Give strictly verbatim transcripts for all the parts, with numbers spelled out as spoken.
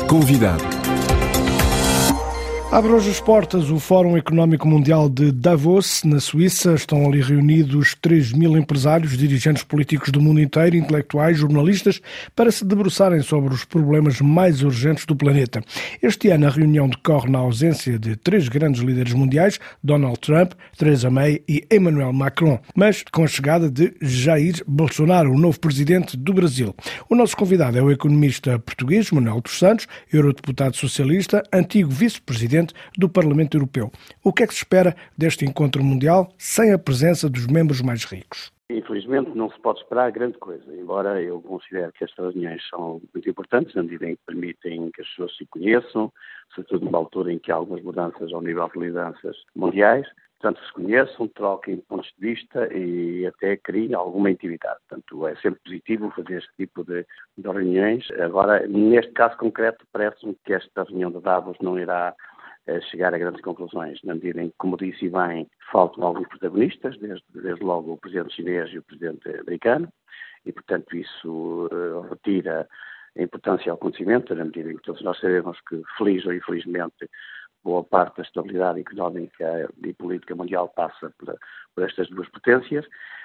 Convidado. Abre hoje as portas o Fórum Económico Mundial de Davos, na Suíça. Estão ali reunidos três mil empresários, dirigentes políticos do mundo inteiro, intelectuais, jornalistas, para se debruçarem sobre os problemas mais urgentes do planeta. Este ano a reunião decorre na ausência de três grandes líderes mundiais, Donald Trump, Theresa May e Emmanuel Macron, mas com a chegada de Jair Bolsonaro, o novo presidente do Brasil. O nosso convidado é o economista português Manuel dos Santos, eurodeputado socialista, antigo vice-presidente do Parlamento Europeu. O que é que se espera deste encontro mundial sem a presença dos membros mais ricos? Infelizmente não se pode esperar grande coisa, embora eu considere que estas reuniões são muito importantes, na medida em que permitem que as pessoas se conheçam, sobretudo numa altura em que há algumas mudanças ao nível de lideranças mundiais, portanto se conheçam, troquem pontos de vista e até criem alguma intimidade. Portanto, é sempre positivo fazer este tipo de, de reuniões. Agora, neste caso concreto, parece-me que esta reunião de Davos não irá chegar a grandes conclusões, na medida em que, como disse bem, faltam alguns protagonistas, desde, desde logo o presidente chinês e o presidente americano, e, portanto, isso uh, retira a importância ao acontecimento, na medida em que todos nós sabemos que, feliz ou infelizmente, boa parte da estabilidade económica e política mundial passa por, por estas duas potências,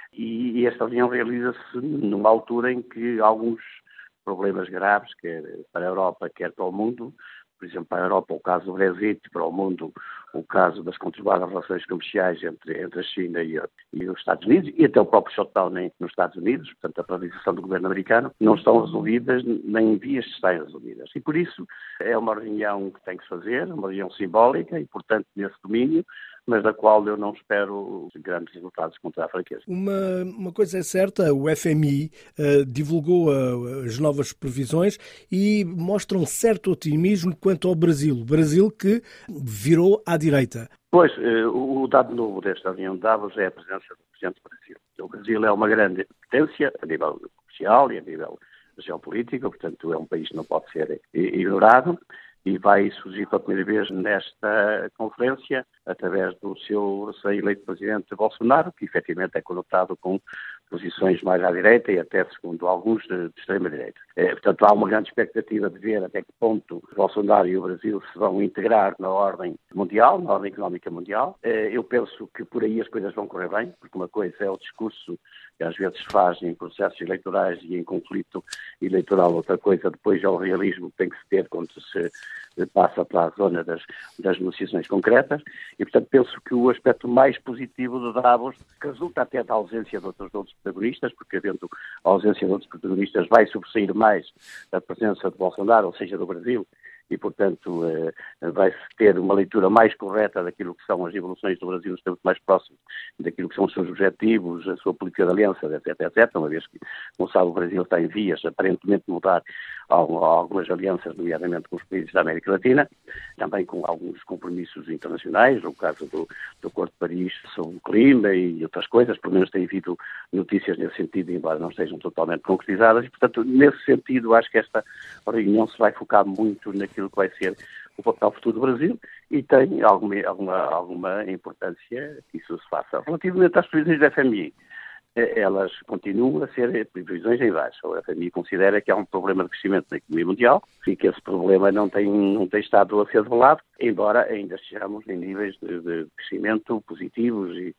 e, e esta reunião realiza-se numa altura em que alguns problemas graves, quer para a Europa, quer para o mundo, por exemplo, para a Europa o caso do Brexit, para o mundo o caso das conturbadas relações comerciais entre, entre a China e, e os Estados Unidos, e até o próprio shutdown nos Estados Unidos, portanto a paralisação do governo americano, não estão resolvidas, nem vias de estarem resolvidas. E por isso é uma reunião que tem que se fazer, uma reunião simbólica e, portanto, nesse domínio, mas da qual eu não espero grandes resultados contra a fraqueza. Uma, uma coisa é certa, o F M I uh, divulgou uh, as novas previsões e mostra um certo otimismo quanto ao Brasil. O Brasil que virou à direita. Pois, uh, o dado novo desta reunião de Davos é a presença do presidente do Brasil. O Brasil é uma grande potência a nível comercial e a nível geopolítico, portanto é um país que não pode ser ignorado. E vai surgir pela primeira vez nesta conferência, através do seu recém-eleito presidente Bolsonaro, que efetivamente é conotado com posições mais à direita e até, segundo alguns, de, de extrema-direita. É, portanto, há uma grande expectativa de ver até que ponto Bolsonaro e o Brasil se vão integrar na ordem mundial, na ordem económica mundial. É, eu penso que por aí as coisas vão correr bem, porque uma coisa é o discurso que às vezes se faz em processos eleitorais e em conflito eleitoral, outra coisa depois é o realismo que tem que se ter quando se passa para a zona das, das negociações concretas e, portanto, penso que o aspecto mais positivo do Davos, que resulta até da ausência de outros, de outros protagonistas, porque havendo a ausência de outros protagonistas vai sobressair mais a presença de Bolsonaro, ou seja, do Brasil, e, portanto, eh, vai-se ter uma leitura mais correta daquilo que são as evoluções do Brasil nos tempos mais próximos, daquilo que são os seus objetivos, a sua política de aliança, etc, etcétera, uma vez que, como sabe, o Brasil está em vias, aparentemente, de mudar algumas alianças, nomeadamente com os países da América Latina, também com alguns compromissos internacionais, no caso do, do Acordo de Paris sobre o clima e outras coisas, pelo menos tem havido notícias nesse sentido, embora não estejam totalmente concretizadas, e, portanto, nesse sentido, acho que esta reunião se vai focar muito naquilo aquilo que vai ser o papel futuro do Brasil e tem alguma, alguma, alguma importância que isso se faça. Relativamente às previsões da F M I, elas continuam a ser previsões em baixo. A F M I considera que há um problema de crescimento na economia mundial e que esse problema não tem, não tem estado a ser revelado, embora ainda estejamos em níveis de, de crescimento positivos e,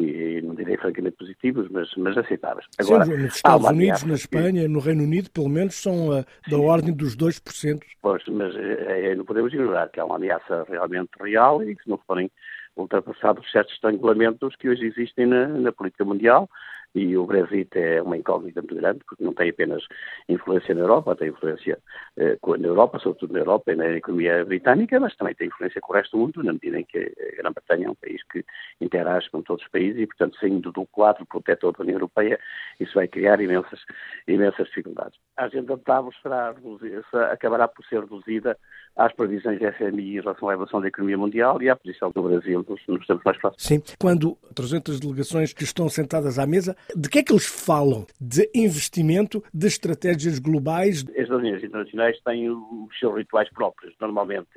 e não direi francamente positivos, mas, mas aceitáveis. Agora, sim, nos Estados Unidos, na Espanha, que... no Reino Unido, pelo menos, são uh, da sim. ordem dos dois por cento. Pois, mas é, não podemos ignorar que há uma ameaça realmente real e que se não forem ultrapassados certos estrangulamentos que hoje existem na, na política mundial. E o Brexit é uma incógnita muito grande, porque não tem apenas influência na Europa, tem influência eh, na Europa, sobretudo na Europa e na economia britânica, mas também tem influência com o resto do mundo, na medida em que a Grã-Bretanha é um país que interage com todos os países e, portanto, saindo do quadro protetor da União Europeia, isso vai criar imensas, imensas dificuldades. A agenda de Davos será reduzida, acabará por ser reduzida às previsões da F M I em relação à evolução da economia mundial e à posição do Brasil nos, nos tempos mais próximos. Sim, quando trezentas delegações que estão sentadas à mesa, de que é que eles falam? De investimento, de estratégias globais? As reuniões internacionais têm os seus rituais próprios. Normalmente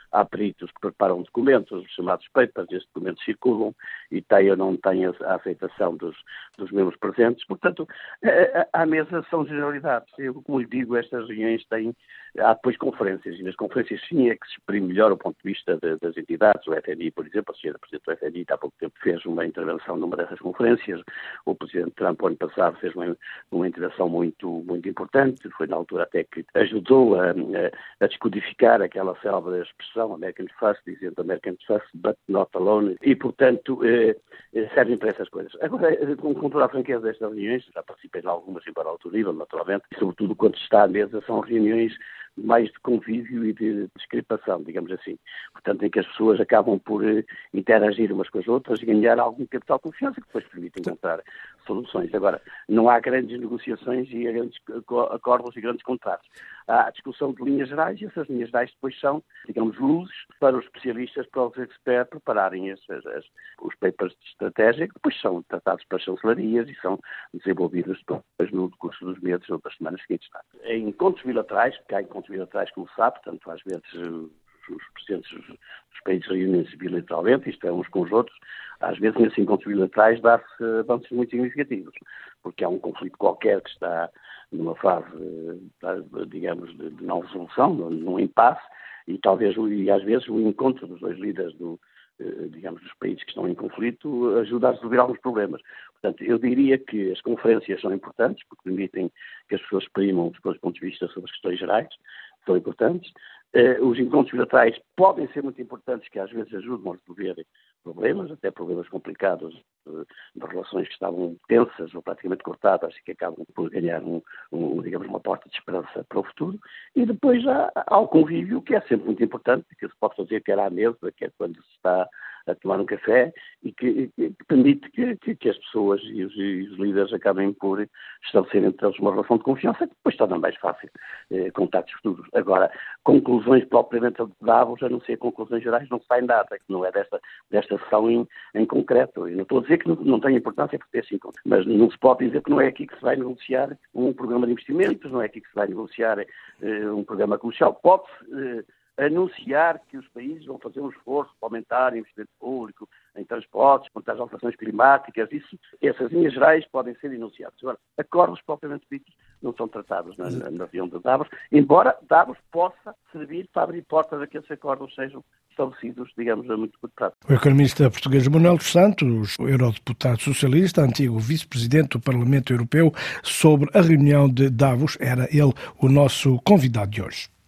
há peritos que preparam documentos, os chamados papers, estes documentos circulam e tem ou não tem a, a aceitação dos, dos membros presentes. Portanto, à mesa são generalidades. Eu, como lhe digo, estas reuniões têm, há depois conferências, e nas conferências sim é que se exprime melhor o ponto de vista de, das entidades. O F M I, por exemplo, a senhora Presidente do F M I há pouco tempo fez uma intervenção numa dessas conferências. O Presidente Trump, ano passado, fez uma, uma intervenção muito, muito importante. Foi na altura até que ajudou a, a, a descodificar aquela célebre expressão American First, dizendo American First, but not alone. E, portanto, eh, servem para essas coisas. Agora, com, com toda a franqueza destas reuniões, já participei em algumas, embora alto nível, naturalmente, e sobretudo quando se está à mesa, são reuniões mais de convívio e de descripação, digamos assim. Portanto, em que as pessoas acabam por eh, interagir umas com as outras e ganhar algum capital de confiança que depois permite encontrar soluções. Agora, não há grandes negociações e grandes acordos e grandes contratos. Há a discussão de linhas gerais e essas linhas gerais depois são, digamos, luzes para os especialistas, para os experts prepararem esses, as, os papers de estratégia, que depois são tratados para chancelarias e são desenvolvidos depois no curso dos meses ou das semanas seguintes. Em encontros bilaterais, porque há encontros bilaterais, como sabe, portanto, às vezes os presidentes dos países reúnem-se bilateralmente, isto é, uns com os outros, às vezes nesses encontros bilaterais dá-se avanços muito significativos, porque há um conflito qualquer que está numa fase, digamos, de não resolução, num impasse, e talvez, e às vezes, o encontro dos dois líderes do, digamos, dos países que estão em conflito ajuda a resolver alguns problemas. Portanto, eu diria que as conferências são importantes, porque permitem que as pessoas exprimam os seus pontos de vista sobre as questões gerais, são importantes. Uh, os encontros bilaterais podem ser muito importantes, que às vezes ajudam a resolver problemas, até problemas complicados, uh, de relações que estavam tensas ou praticamente cortadas e que acabam por ganhar, um, um, digamos, uma porta de esperança para o futuro. E depois há, há o convívio, que é sempre muito importante, que se pode fazer quer à mesa, quer quando se está a tomar um café, e que, que, que permite que, que, que as pessoas e os, e os líderes acabem por estabelecer entre eles uma relação de confiança, que depois torna mais fácil eh, contactos futuros. Agora, conclusões propriamente dadas, a não ser conclusões gerais, não sai nada, que não é desta, desta sessão em, em concreto. Eu não estou a dizer que não, não tem importância por ter cinco, mas não se pode dizer que não é aqui que se vai negociar um programa de investimentos, não é aqui que se vai negociar eh, um programa comercial. Pode-se eh, anunciar que os países vão fazer um esforço para aumentar o investimento público em transportes, contra as alterações climáticas, isso, essas linhas gerais podem ser enunciadas. Agora, acordos propriamente ditos não são tratados na, na, na reunião de Davos, embora Davos possa servir para abrir portas a que esses acordos sejam estabelecidos, digamos, a muito curto prazo. O economista português Manuel dos Santos, eurodeputado socialista, antigo vice-presidente do Parlamento Europeu, sobre a reunião de Davos, era ele o nosso convidado de hoje.